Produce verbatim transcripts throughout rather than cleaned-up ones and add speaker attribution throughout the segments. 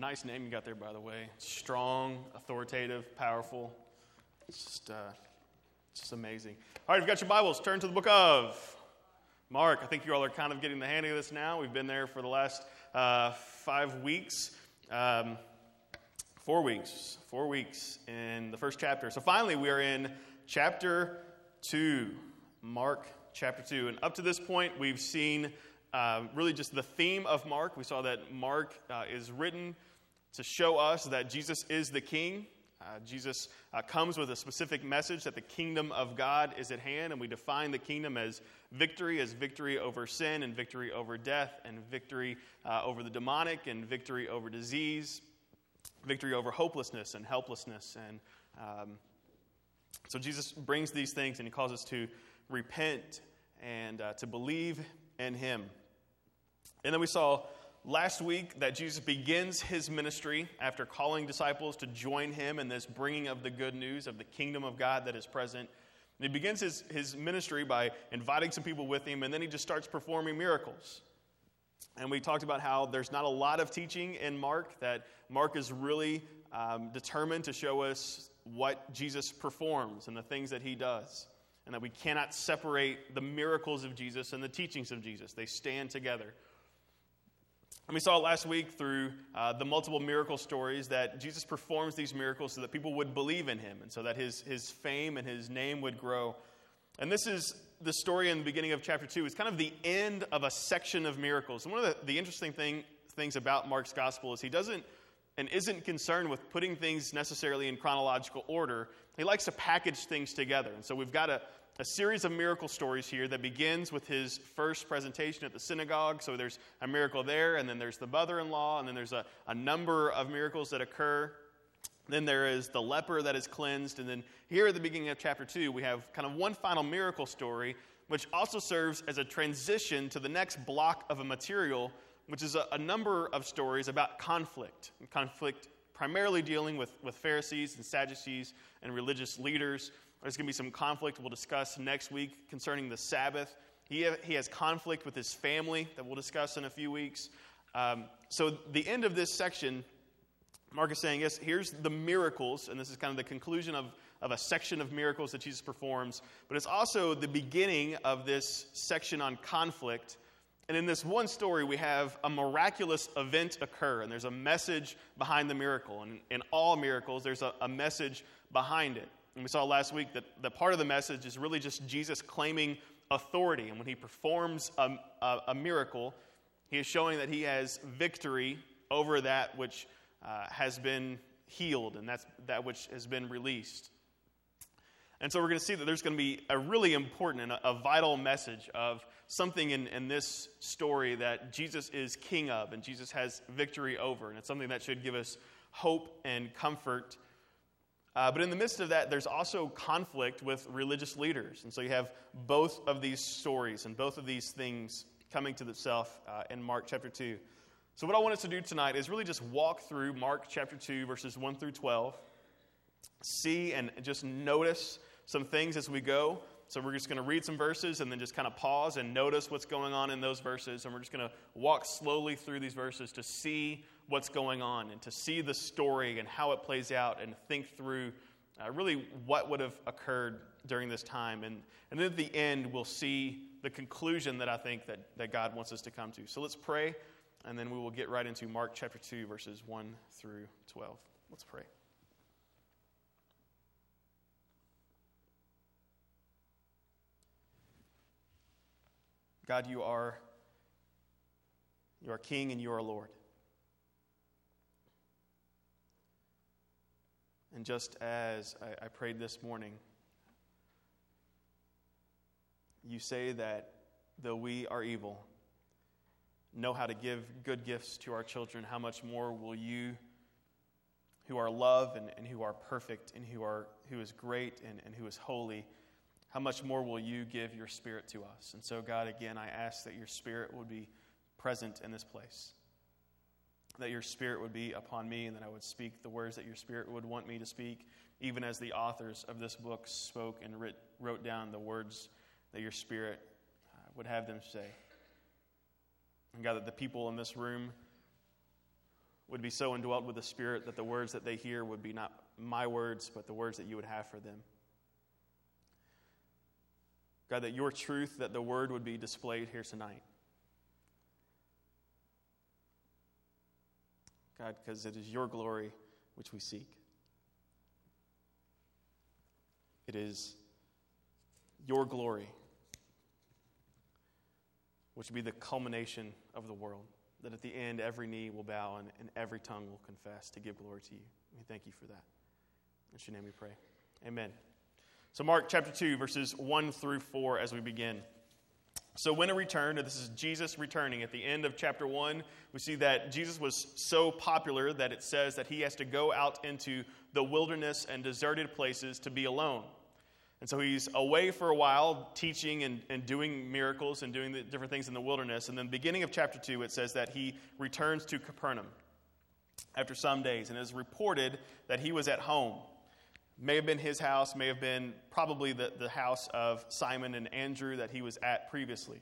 Speaker 1: nice name you got there, by the way. Strong, authoritative, powerful. It's just, uh, it's just amazing. All right, if you've got your Bibles, turn to the book of Mark. I think you all are kind of getting the hang of this now. We've been there for the last uh, five weeks. Um, four weeks. Four weeks in the first chapter. So finally, we are in chapter two. Mark chapter two. And up to this point, we've seen uh, really just the theme of Mark. We saw that Mark uh, is written to show us that Jesus is the King. Uh, Jesus uh, comes with a specific message that the kingdom of God is at hand, and we define the kingdom as victory, as victory over sin and victory over death and victory uh, over the demonic and victory over disease, victory over hopelessness and helplessness. And um, so Jesus brings these things, and he calls us to repent and uh, to believe in him. And then we saw last week that Jesus begins his ministry after calling disciples to join him in this bringing of the good news of the kingdom of God that is present. And he begins his, his ministry by inviting some people with him, and then he just starts performing miracles. And we talked about how there's not a lot of teaching in Mark, that Mark is really um, determined to show us what Jesus performs and the things that he does, and that we cannot separate the miracles of Jesus and the teachings of Jesus. They stand together. And we saw last week through uh, the multiple miracle stories that Jesus performs these miracles so that people would believe in him and so that his, his fame and his name would grow. And this is the story in the beginning of chapter two. It's kind of the end of a section of miracles. And one of the, the interesting thing, things about Mark's gospel is he doesn't and isn't concerned with putting things necessarily in chronological order. He likes to package things together. And so we've got a A series of miracle stories here that begins with his first presentation at the synagogue. So there's a miracle there, and then there's the mother-in-law, and then there's a, a number of miracles that occur. Then there is the leper that is cleansed, and then here at the beginning of chapter two, we have kind of one final miracle story, which also serves as a transition to the next block of a material, which is a, a number of stories about conflict, and conflict primarily dealing with, with Pharisees and Sadducees and religious leaders. There's going to be some conflict we'll discuss next week concerning the Sabbath. He, ha- he has conflict with his family that we'll discuss in a few weeks. Um, so the end of this section, Mark is saying, yes, here's the miracles, and this is kind of the conclusion of, of a section of miracles that Jesus performs, but it's also the beginning of this section on conflict. And in this one story, we have a miraculous event occur, and there's a message behind the miracle. And in all miracles, there's a, a message behind it. And we saw last week that, that part of the message is really just Jesus claiming authority. And when he performs a, a, a miracle, he is showing that he has victory over that which uh, has been healed and that's that which has been released. And so we're going to see that there's going to be a really important and a, a vital message of something in, in this story that Jesus is king of and Jesus has victory over. And it's something that should give us hope and comfort. Uh, but in the midst of that, there's also conflict with religious leaders. And so you have both of these stories and both of these things coming to itself uh, in Mark chapter two. So what I want us to do tonight is really just walk through Mark chapter two, verses one through twelve. See and just notice some things as we go. So we're just going to read some verses and then just kind of pause and notice what's going on in those verses. And we're just going to walk slowly through these verses to see what's going on and to see the story and how it plays out and think through uh, really what would have occurred during this time. And, and then at the end, we'll see the conclusion that I think that, that God wants us to come to. So let's pray, and then we will get right into Mark chapter two, verses one through twelve. Let's pray. God, you are, you are King and you are Lord. And just as I, I prayed this morning, you say that though we are evil, know how to give good gifts to our children, how much more will you, who are love and, and who are perfect and who are who is great and, and who is holy, how much more will you give your Spirit to us? And so, God, again, I ask that your Spirit would be present in this place, that your Spirit would be upon me, and that I would speak the words that your Spirit would want me to speak, even as the authors of this book spoke and writ, wrote down the words that your Spirit uh, would have them say. And God, that the people in this room would be so indwelt with the Spirit that the words that they hear would be not my words, but the words that you would have for them. God, that your truth, that the word would be displayed here tonight. God, because it is your glory which we seek. It is your glory which will be the culmination of the world, that at the end every knee will bow and, and every tongue will confess to give glory to you. We thank you for that. In your name we pray. Amen. So Mark chapter two, verses one through four as we begin. So when it returned, and this is Jesus returning, at the end of chapter one, we see that Jesus was so popular that it says that he has to go out into the wilderness and deserted places to be alone. And so he's away for a while teaching and, and doing miracles and doing the different things in the wilderness. And then beginning of chapter two, it says that he returns to Capernaum after some days. And it is reported that he was at home. May have been his house, may have been probably the, the house of Simon and Andrew that he was at previously.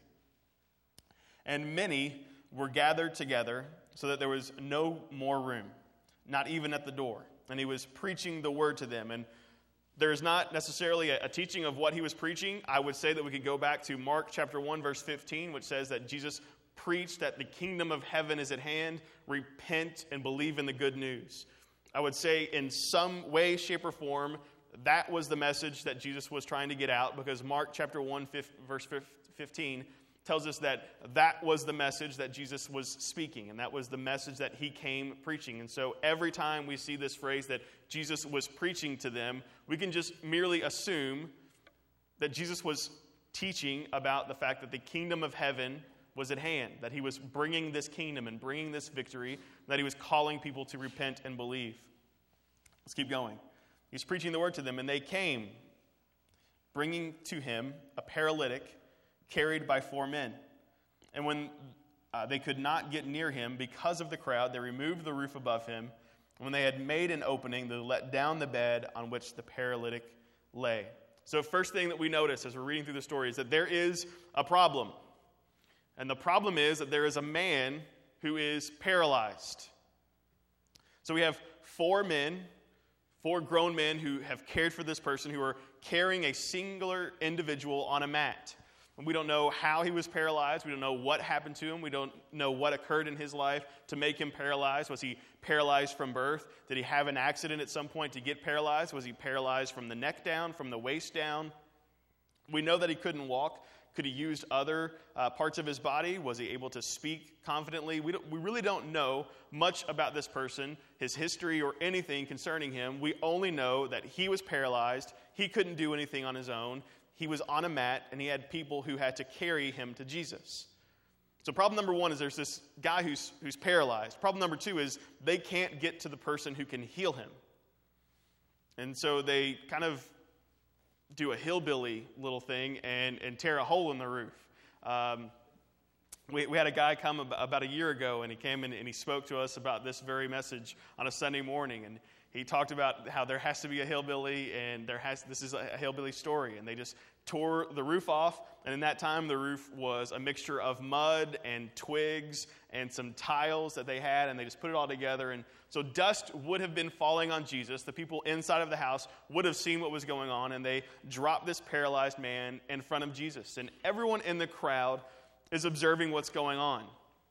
Speaker 1: And many were gathered together so that there was no more room, not even at the door. And he was preaching the word to them. And there's not necessarily a, a teaching of what he was preaching. I would say that we could go back to Mark chapter one, verse fifteen, which says that Jesus preached that the kingdom of heaven is at hand. Repent and believe in the good news. I would say in some way, shape, or form, that was the message that Jesus was trying to get out, because Mark chapter one, verse fifteen tells us that that was the message that Jesus was speaking, and that was the message that he came preaching. And so every time we see this phrase that Jesus was preaching to them, we can just merely assume that Jesus was teaching about the fact that the kingdom of heaven was at hand, that he was bringing this kingdom and bringing this victory, that he was calling people to repent and believe. Let's keep going. He's preaching the word to them, and they came, bringing to him a paralytic carried by four men. And when uh, they could not get near him because of the crowd, they removed the roof above him. And when they had made an opening, they let down the bed on which the paralytic lay. So first thing that we notice as we're reading through the story is that there is a problem. And the problem is that there is a man who is paralyzed. So we have four men, four grown men who have cared for this person, who are carrying a singular individual on a mat. And we don't know how he was paralyzed. We don't know what happened to him. We don't know what occurred in his life to make him paralyzed. Was he paralyzed from birth? Did he have an accident at some point to get paralyzed? Was he paralyzed from the neck down, from the waist down? We know that he couldn't walk. Could he use other uh, parts of his body? Was he able to speak confidently? We, don't, we really don't know much about this person, his history, or anything concerning him. We only know that he was paralyzed. He couldn't do anything on his own. He was on a mat, and he had people who had to carry him to Jesus. So problem number one is there's this guy who's, who's paralyzed. Problem number two is they can't get to the person who can heal him. And so they kind of do a hillbilly little thing and, and tear a hole in the roof. Um, we, we had a guy come ab- about a year ago, and he came in and he spoke to us about this very message on a Sunday morning. And he talked about how there has to be a hillbilly, and there has this is a hillbilly story. And they just tore the roof off, and in that time the roof was a mixture of mud and twigs and some tiles that they had, and they just put it all together. And so dust would have been falling on Jesus. The people inside of the house would have seen what was going on, and they dropped this paralyzed man in front of Jesus. And everyone in the crowd is observing what's going on.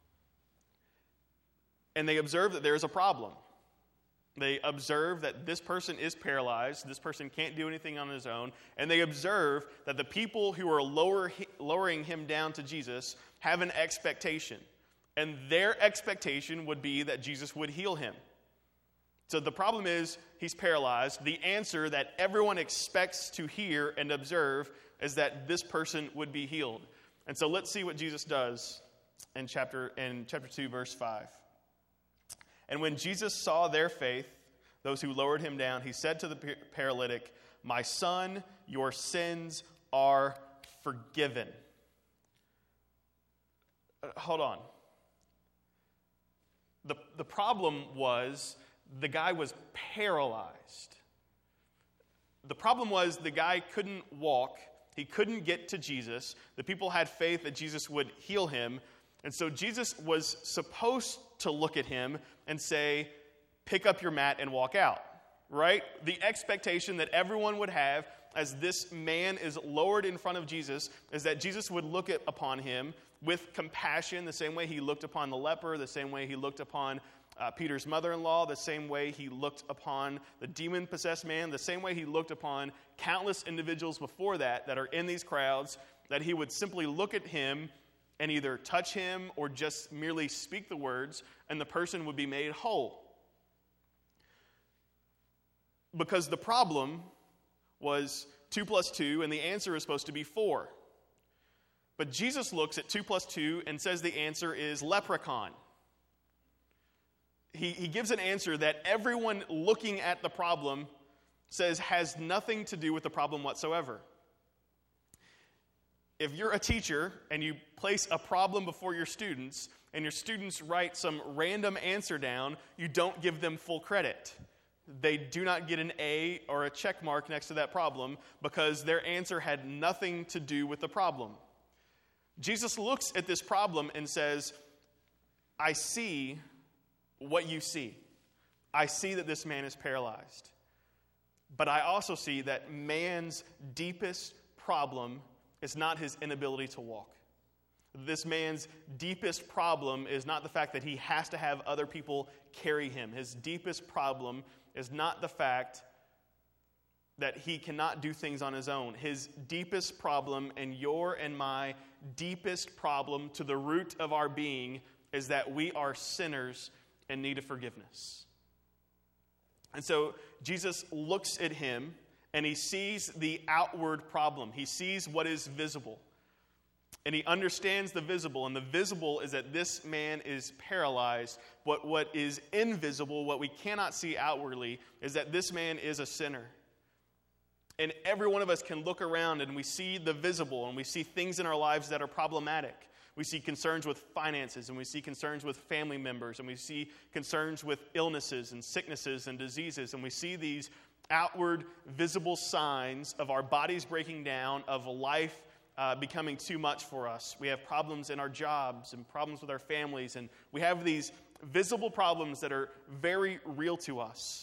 Speaker 1: And they observe that there is a problem. They observe that this person is paralyzed. This person can't do anything on his own. And they observe that the people who are lower, lowering him down to Jesus have an expectation. And their expectation would be that Jesus would heal him. So the problem is he's paralyzed. The answer that everyone expects to hear and observe is that this person would be healed. And so let's see what Jesus does in chapter, in chapter two, verse five. And when Jesus saw their faith, those who lowered him down, he said to the paralytic, "My son, your sins are forgiven." Uh, hold on. The, the problem was the guy was paralyzed. The problem was the guy couldn't walk. He couldn't get to Jesus. The people had faith that Jesus would heal him. And so Jesus was supposed to look at him and say, pick up your mat and walk out, right? The expectation that everyone would have as this man is lowered in front of Jesus is that Jesus would look at, upon him with compassion, the same way he looked upon the leper, the same way he looked upon uh, Peter's mother-in-law, the same way he looked upon the demon-possessed man, the same way he looked upon countless individuals before that that are in these crowds, that he would simply look at him and either touch him or just merely speak the words, and the person would be made whole. Because the problem was two plus two, and the answer is supposed to be four. But Jesus looks at two plus two and says the answer is leprechaun. He, he gives an answer that everyone looking at the problem says has nothing to do with the problem whatsoever. If you're a teacher and you place a problem before your students and your students write some random answer down, you don't give them full credit. They do not get an A or a check mark next to that problem because their answer had nothing to do with the problem. Jesus looks at this problem and says, I see what you see. I see that this man is paralyzed. But I also see that man's deepest problem is not his inability to walk. This man's deepest problem is not the fact that he has to have other people carry him. His deepest problem is not the fact that he cannot do things on his own. His deepest problem, and your and my deepest problem to the root of our being, is that we are sinners in need of forgiveness. And so Jesus looks at him and he sees the outward problem. He sees what is visible. And he understands the visible. And the visible is that this man is paralyzed. But what is invisible, what we cannot see outwardly, is that this man is a sinner. And every one of us can look around and we see the visible and we see things in our lives that are problematic. We see concerns with finances, and we see concerns with family members, and we see concerns with illnesses and sicknesses and diseases, and we see these outward visible signs of our bodies breaking down, of life uh, becoming too much for us. We have problems in our jobs and problems with our families, and we have these visible problems that are very real to us.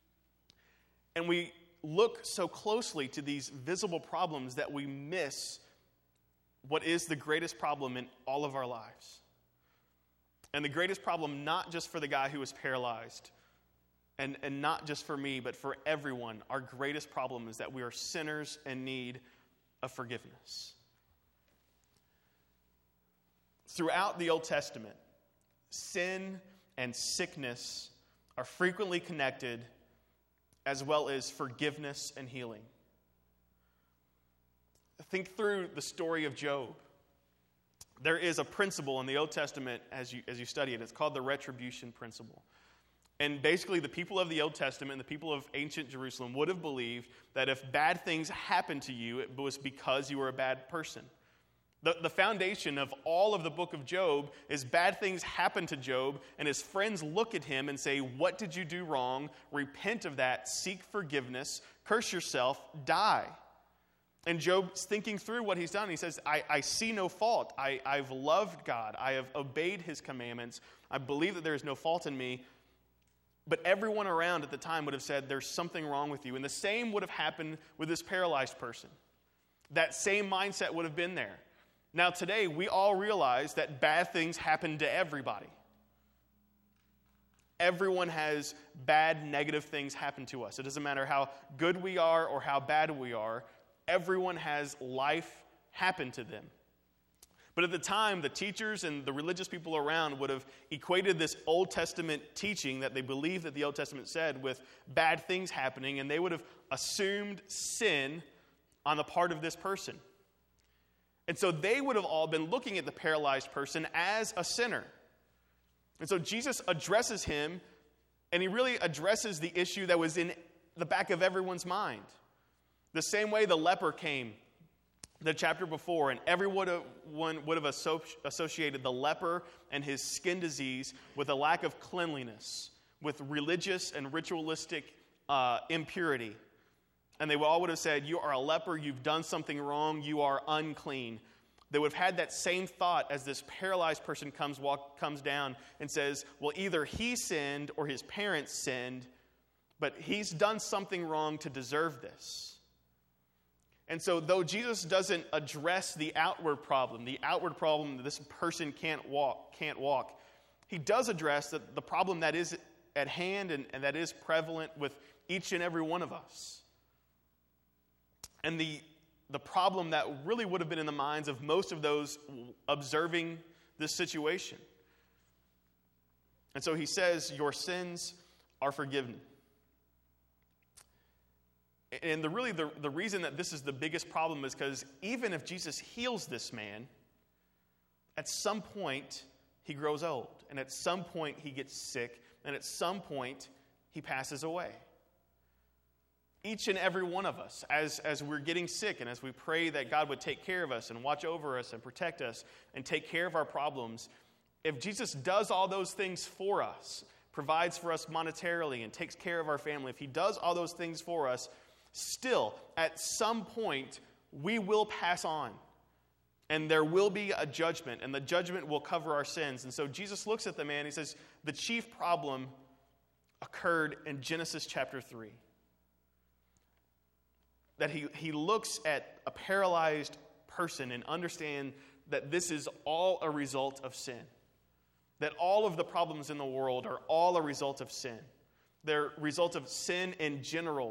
Speaker 1: And we look so closely to these visible problems that we miss what is the greatest problem in all of our lives. And the greatest problem, not just for the guy who was paralyzed, and, and not just for me, but for everyone, our greatest problem is that we are sinners in need of forgiveness. Throughout the Old Testament, sin and sickness are frequently connected, as well as forgiveness and healing. Think through the story of Job. There is a principle in the Old Testament as you, as you study it. It's called the retribution principle. And basically, the people of the Old Testament, the people of ancient Jerusalem, would have believed that if bad things happened to you, it was because you were a bad person. The, the foundation of all of the book of Job is bad things happen to Job, and his friends look at him and say, what did you do wrong? Repent of that, seek forgiveness, curse yourself, die. And Job's thinking through what he's done. He says, I, I see no fault. I, I've loved God. I have obeyed his commandments. I believe that there is no fault in me. But everyone around at the time would have said, there's something wrong with you. And the same would have happened with this paralyzed person. That same mindset would have been there. Now today, we all realize that bad things happen to everybody. Everyone has bad, negative things happen to us. It doesn't matter how good we are or how bad we are. Everyone has life happen to them. But at the time, the teachers and the religious people around would have equated this Old Testament teaching that they believed that the Old Testament said with bad things happening, and they would have assumed sin on the part of this person. And so they would have all been looking at the paralyzed person as a sinner. And so Jesus addresses him, and he really addresses the issue that was in the back of everyone's mind. The same way the leper came the chapter before, and everyone would have associated the leper and his skin disease with a lack of cleanliness, with religious and ritualistic uh, impurity. And they all would have said, you are a leper, you've done something wrong, you are unclean. they would have had that same thought as this paralyzed person comes walk, comes down and says, well, either he sinned or his parents sinned, but he's done something wrong to deserve this. And so though Jesus doesn't address the outward problem, the outward problem that this person can't walk, can't walk, he does address the, the problem that is at hand and, and that is prevalent with each and every one of us. And the the problem that really would have been in the minds of most of those observing this situation. And so he says, your sins are forgiven. And the really the, the reason that this is the biggest problem is because even if Jesus heals this man, at some point he grows old. And at some point he gets sick. And at some point he passes away. Each and every one of us, as, as we're getting sick and as we pray that God would take care of us and watch over us and protect us and take care of our problems, if Jesus does all those things for us, provides for us monetarily and takes care of our family, if he does all those things for us, still, at some point, we will pass on. And there will be a judgment, and the judgment will cover our sins. And so Jesus looks at the man, he says, the chief problem occurred in Genesis chapter three. That he, he looks at a paralyzed person and understands that this is all a result of sin. That all of the problems in the world are all a result of sin. They're a result of sin in general.